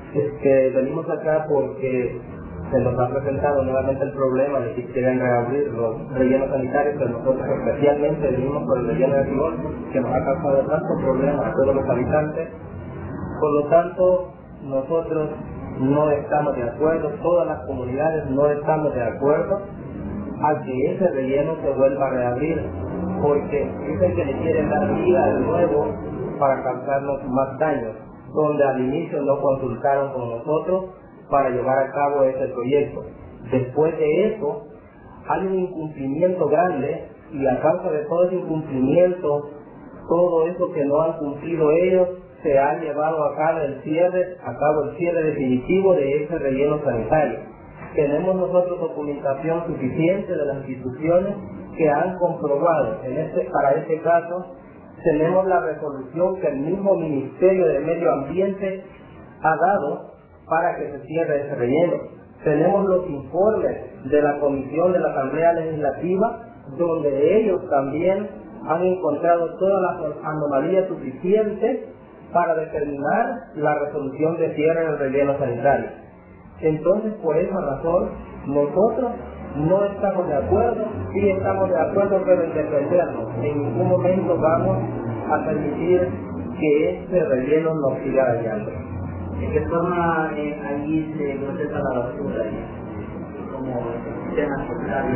Venimos acá porque se nos ha presentado nuevamente el problema de que quieren reabrir los rellenos sanitarios, pero nosotros especialmente venimos por el relleno de Tibol, que nos ha causado tantos problemas a todos los habitantes. Por lo tanto, nosotros no estamos de acuerdo, todas las comunidades no estamos de acuerdo a que ese relleno se vuelva a reabrir, porque es el que le quieren dar vida de nuevo para causarnos más daños, donde al inicio no consultaron con nosotros para llevar a cabo ese proyecto. Después de eso, hay un incumplimiento grande, y a causa de todo ese incumplimiento, todo eso que no han cumplido ellos, se ha llevado a cabo el cierre definitivo de ese relleno sanitario. Tenemos nosotros documentación suficiente de las instituciones que han comprobado, para este caso, tenemos la resolución que el mismo Ministerio de Medio Ambiente ha dado para que se cierre ese relleno. Tenemos los informes de la Comisión de la Asamblea Legislativa, donde ellos también han encontrado todas las anomalías suficientes para determinar la resolución de cierre del relleno sanitario. Entonces, por esa razón, nosotros no estamos de acuerdo, sí estamos de acuerdo, pero en defendernos. En ningún momento vamos a permitir que este relleno nos siga dañando. ¿De qué forma allí se procesa la basura? ¿Como sistema social?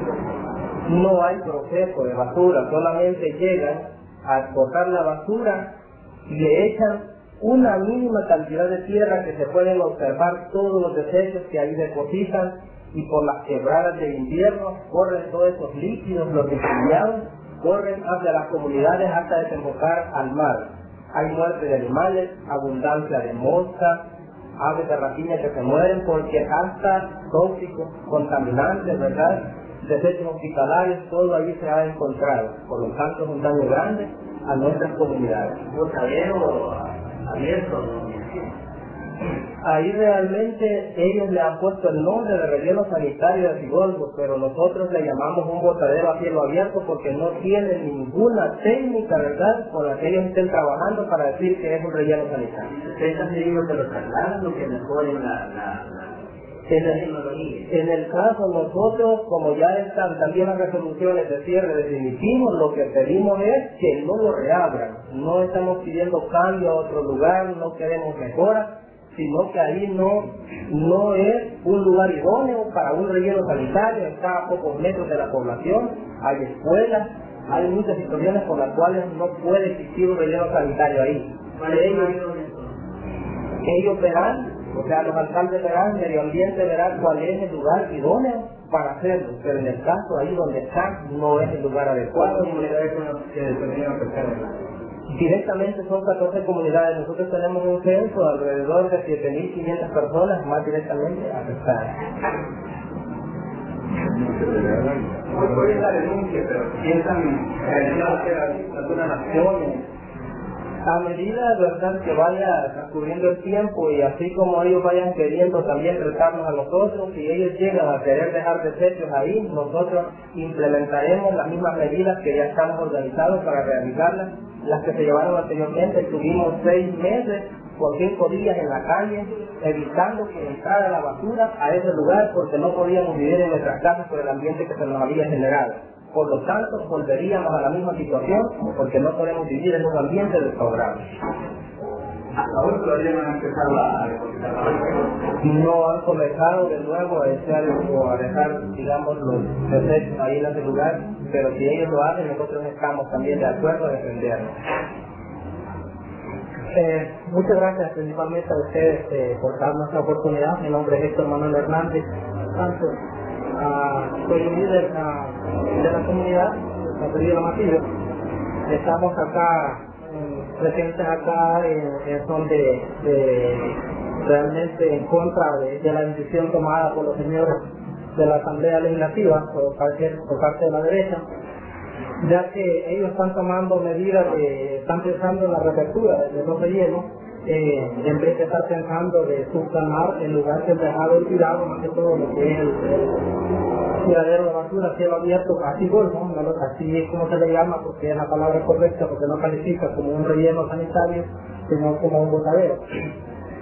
No hay proceso de basura, solamente llegan a cortar la basura y le echan una mínima cantidad de tierra que se pueden observar todos los desechos que ahí depositan, y por las quebradas de invierno corren todos esos líquidos, los desviados, corren hacia las comunidades hasta desembocar al mar. Hay muerte de animales, abundancia de moscas, aves de rapiña que se mueren porque hasta tóxicos, contaminantes, ¿verdad? Desechos hospitalarios, todo ahí se ha encontrado. Por lo tanto, es un daño grande a nuestras comunidades. ¿Botadero abierto? Ahí realmente ellos le han puesto el nombre de relleno sanitario de Sigolfo, pero nosotros le llamamos un botadero a cielo abierto porque no tiene ninguna técnica, ¿verdad?, con la que ellos estén trabajando para decir que es un relleno sanitario. ¿Ustedes han tenido que lo trasladan o que mejoren en el caso nosotros, como ya están también las resoluciones de cierre definitivo, lo que pedimos es que no lo reabran. No estamos pidiendo cambio a otro lugar, no queremos mejora, sino que ahí no es un lugar idóneo para un relleno sanitario. Está a pocos metros de la población, hay escuelas, hay muchas situaciones por las cuales no puede existir un relleno sanitario ahí. Ellos verán, o sea, los alcaldes verán, medio ambiente verá cuál es el lugar idóneo para hacerlo, pero en el caso ahí donde está no es el lugar adecuado. ¿Cuántas comunidades son las que determinan afectar? Directamente son 14 comunidades. Nosotros tenemos un censo de alrededor de 7.500 personas más directamente afectadas. Hoy por esa denuncia, pero piensan realizar algunas acciones. A medida, verdad, que vaya transcurriendo el tiempo y así como ellos vayan queriendo también tratarnos a nosotros, si ellos llegan a querer dejar desechos ahí, nosotros implementaremos las mismas medidas que ya estamos organizados para realizarlas. Las que se llevaron anteriormente, estuvimos 6 meses con 5 días en la calle, evitando que entrara la basura a ese lugar porque no podíamos vivir en nuestras casas por el ambiente que se nos había generado. Por lo tanto, volveríamos a la misma situación porque no podemos vivir en un ambiente desfavorable. ¿Ahora todavía no han empezado a depositar la basura? No han comenzado de nuevo a echar o a dejar, digamos, los desechos ahí en ese lugar, pero si ellos lo hacen, nosotros estamos también de acuerdo a defendernos. Muchas gracias principalmente a ustedes por darnos la oportunidad. Mi nombre es Héctor Manuel Hernández Santos. Soy el líder de la comunidad de San Pedro Matillo. Estamos acá, presentes acá en son de realmente en contra de la decisión tomada por los señores de la Asamblea Legislativa por parte de la derecha, ya que ellos están tomando medidas están pensando en la reapertura de los rellenos en vez de estar pensando de subsanar el lugar que es dejado olvidado, más que todo lo que es el tiradero de basura, cielo abierto, así Golfo, así es como se le llama porque es la palabra correcta, porque no califica como un relleno sanitario, sino como un botadero.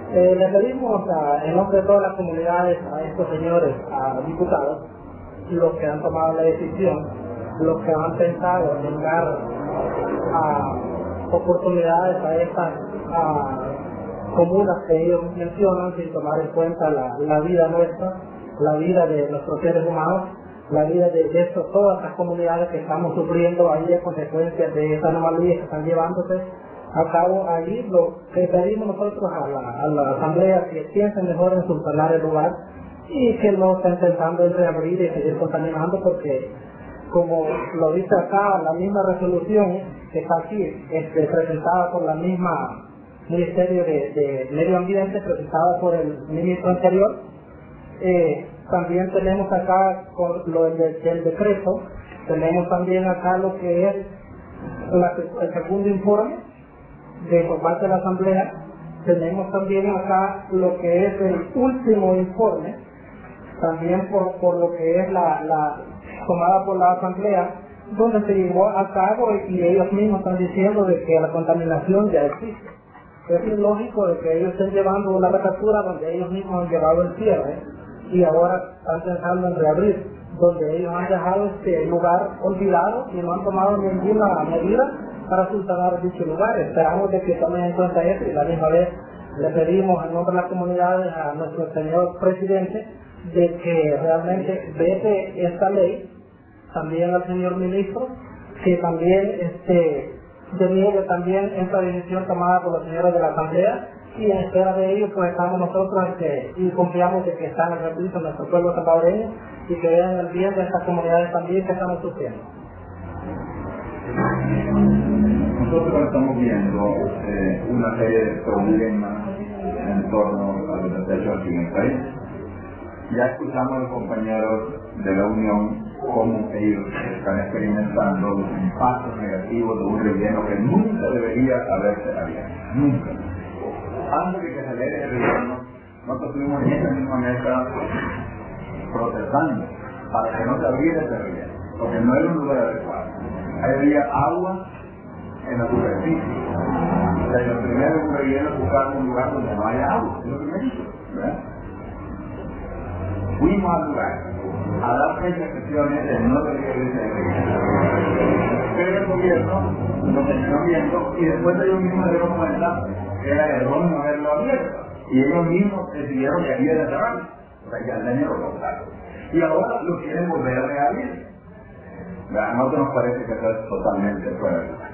Le pedimos en nombre de todas las comunidades a estos señores, a diputados, los que han tomado la decisión, los que han pensado en dar oportunidades a estas comunas que ellos mencionan sin tomar en cuenta la vida nuestra, la vida de nuestros seres humanos, la vida de todas las comunidades que estamos sufriendo ahí a consecuencia de esa anomalía que están llevándose a cabo allí. Lo que pedimos nosotros a la asamblea que piensen mejor en subsanar el lugar y que no estén pensando en reabrir y seguir contaminando, porque como lo dice acá la misma resolución que está aquí, presentada por la misma Ministerio de Medio Ambiente, presentada por el ministro anterior, también tenemos acá con lo del decreto, tenemos también acá lo que es el segundo informe por parte de la asamblea, tenemos también acá lo que es el último informe, también por lo que es la tomada por la asamblea, donde se llevó a cabo y ellos mismos están diciendo de que la contaminación ya existe. Es ilógico de que ellos estén llevando una recaptura donde ellos mismos han llevado el cierre y ahora están pensando en reabrir, donde ellos han dejado este lugar olvidado y no han tomado ninguna medida para subsanar dicho lugar. Esperamos de que tomen en cuenta esto y a la misma vez le pedimos en nombre de las comunidades a nuestro señor presidente de que realmente vete esta ley, también al señor ministro, que también deniegue también esta decisión tomada por los señores de la asamblea, y en espera de ello pues estamos nosotros y confiamos de que están al servicio de nuestro pueblo salvadoreño y que vean el bien de estas comunidades también que estamos sufriendo. Nosotros estamos viendo una serie de problemas en torno a los derechos aquí en el país. Ya escuchamos a los compañeros de la Unión cómo ellos están experimentando los impactos negativos de un relleno que nunca debería haberse abierto. Nunca. Antes de que se lea el relleno, nosotros estuvimos en esa misma mesa protestando para que no se abriera ese relleno, porque no era un lugar adecuado. Ahí había agua en la superficie. O sea, lo primero es un relleno, buscar un lugar donde no haya agua. Es lo primero, ¿verdad? Fuimos al lugar a dar excepciones de no debería irse de relleno. Pero el gobierno lo terminó viendo y después ellos mismos se dieron cuenta que era error no haberlo abierto. Y ellos mismos decidieron que había de cerrarlo. O sea, ya el daño lo cortaron. Y ahora lo quieren volver a reabrir. A nosotros nos parece que eso es totalmente fuera de lugar.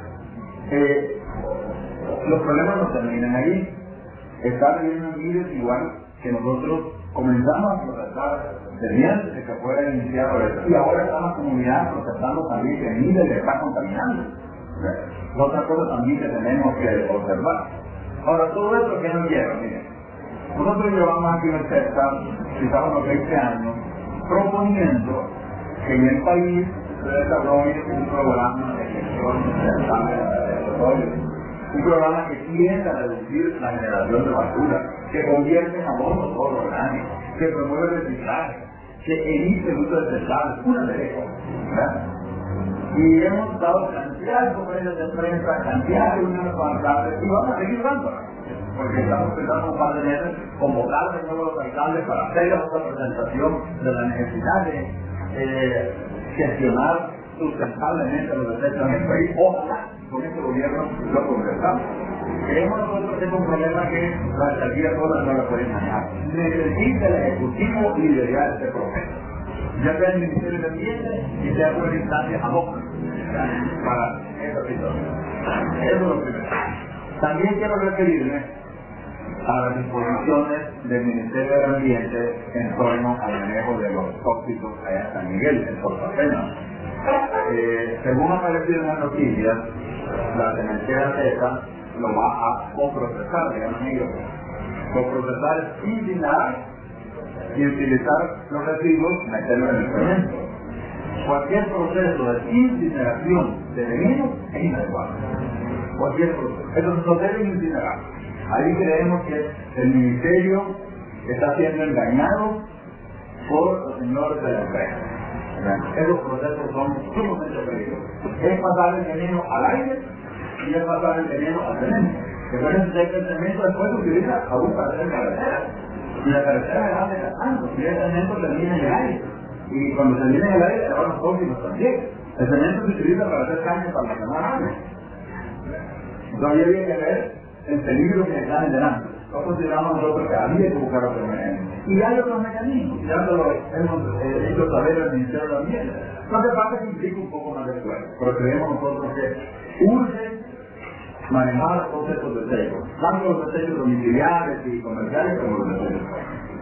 Los problemas no terminan ahí. Está viviendo en Miles igual que nosotros comenzamos a protestar desde antes de que fuera iniciado esto. Y ahora están las comunidades protestando también que Miles le está contaminando. Otra cosa también que tenemos que observar. Ahora, todo esto que nos lleva, miren, nosotros llevamos aquí en el CESA, quizás unos 20 años, proponiendo que en el país se desarrolle un programa de gestión sustentable de petróleo, un programa que piensa reducir la generación de basura, que convierte en abono todo lo orgánico, que promueve el reciclaje, que evite el uso de desechales, una serie de cosas, ¿verdad? Y hemos dado cantidad de conferencias de prensa, cantidad de reuniones con alcaldes, y vamos a seguir dándolas, porque estamos pensando un par de meses convocar de nuevo a los alcaldes para hacer otra presentación de la necesidad de gestionar sustentablemente los desechos en el país. Ojalá con este gobierno lo conversamos. Creemos nosotros que es un problema que la alcaldía sola no lo puede manejar. Necesita el Ejecutivo liderar este proceso, ya sea el Ministerio de Ambiente y sea por instancia a boca para esta situación. Eso es lo primero. También quiero referirme a las disposiciones del Ministerio del Ambiente en torno al manejo de los tóxicos allá en San Miguel, en Portapena. Según ha aparecido en las noticias, la cementera seca lo va a coprocesar, digamos ellos. Coprocesar es incinerar y utilizar los residuos, meterlos en el cemento. Cualquier proceso de incineración de veneno es inadecuado. Cualquier proceso. Entonces no deben incinerar. Ahí creemos que el Ministerio está siendo engañado por los señores de la empresa. Esos procesos son sumamente peligrosos. Es pasar el veneno al aire y ya pasar el veneno al cemento. Recuerden que el cemento después se utiliza aún para hacer carretera. Y la carretera va desgastando, y el cemento termina en el aire. Y cuando termina en el aire, se van los tóxicos también. El cemento se utiliza para hacer caños para almacenar agua. Entonces había que ver el peligro que está generando. No consideramos nosotros que había que buscar otro mecanismo. Y hay otros mecanismos, ya lo hemos hecho saber al Ministerio de Ambiente. Lo que pasa es que implica un poco más de esfuerzo, pero creemos nosotros que urge manejar los conceptos de desechos, tanto los desechos domiciliares y comerciales como los desechos.